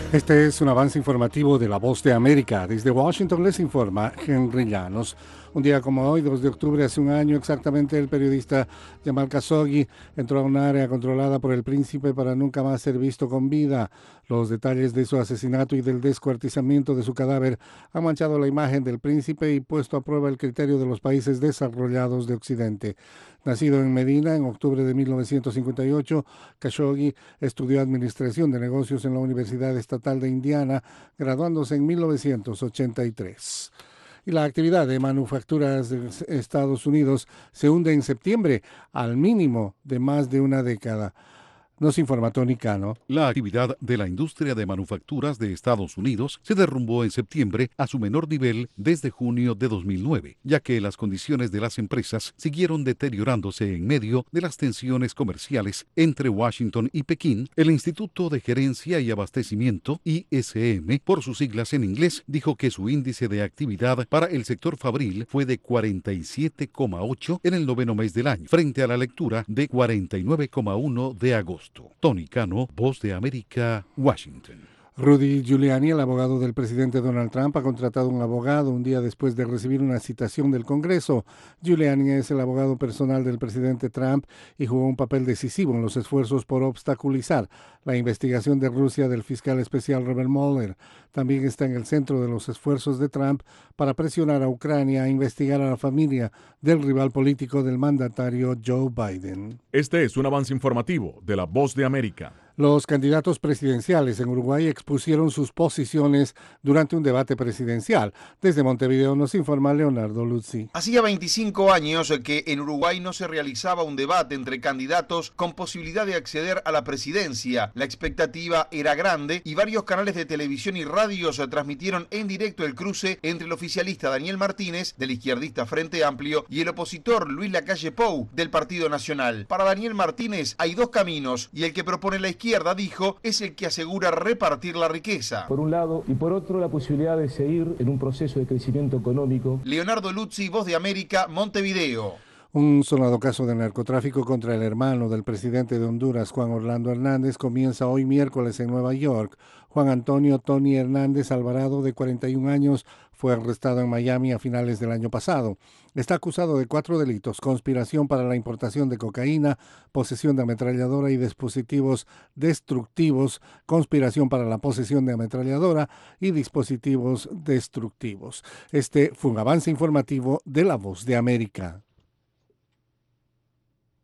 Este es un avance informativo de La Voz de América. Desde Washington les informa Henry Llanos. Un día como hoy, 2 de octubre, hace un año exactamente, el periodista Jamal Khashoggi entró a un área controlada por el príncipe para nunca más ser visto con vida. Los detalles de su asesinato y del descuartizamiento de su cadáver han manchado la imagen del príncipe y puesto a prueba el criterio de los países desarrollados de Occidente. Nacido en Medina en octubre de 1958, Khashoggi estudió Administración de Negocios en la Universidad Estatal de Indiana, graduándose en 1983. Y la actividad de manufacturas de Estados Unidos se hunde en septiembre al mínimo de más de una década. Nos informa Tony Cano. La actividad de la industria de manufacturas de Estados Unidos se derrumbó en septiembre a su menor nivel desde junio de 2009, ya que las condiciones de las empresas siguieron deteriorándose en medio de las tensiones comerciales entre Washington y Pekín. El Instituto de Gerencia y Abastecimiento, ISM, por sus siglas en inglés, dijo que su índice de actividad para el sector fabril fue de 47,8 en el noveno mes del año, frente a la lectura de 49,1 de agosto. Tony Cano, Voz de América, Washington. Rudy Giuliani, el abogado del presidente Donald Trump, ha contratado un abogado un día después de recibir una citación del Congreso. Giuliani es el abogado personal del presidente Trump y jugó un papel decisivo en los esfuerzos por obstaculizar la investigación de Rusia del fiscal especial Robert Mueller. También está en el centro de los esfuerzos de Trump para presionar a Ucrania a investigar a la familia del rival político del mandatario Joe Biden. Este es un avance informativo de La Voz de América. Los candidatos presidenciales en Uruguay expusieron sus posiciones durante un debate presidencial. Desde Montevideo nos informa Leonardo Luzzi. Hacía 25 años que en Uruguay no se realizaba un debate entre candidatos con posibilidad de acceder a la presidencia. La expectativa era grande y varios canales de televisión y radios transmitieron en directo el cruce entre el oficialista Daniel Martínez, del izquierdista Frente Amplio, y el opositor Luis Lacalle Pou, del Partido Nacional. Para Daniel Martínez hay dos caminos y el que propone la izquierda, dijo, es el que asegura repartir la riqueza. Por un lado, y por otro, la posibilidad de seguir en un proceso de crecimiento económico. Leonardo Luzzi, Voz de América, Montevideo. Un sonado caso de narcotráfico contra el hermano del presidente de Honduras, Juan Orlando Hernández, comienza hoy miércoles en Nueva York. Juan Antonio Tony Hernández Alvarado, de 41 años, fue arrestado en Miami a finales del año pasado. Está acusado de 4 delitos: conspiración para la importación de cocaína, posesión de ametralladora y dispositivos destructivos, conspiración para la posesión de ametralladora y dispositivos destructivos. Este fue un avance informativo de La Voz de América.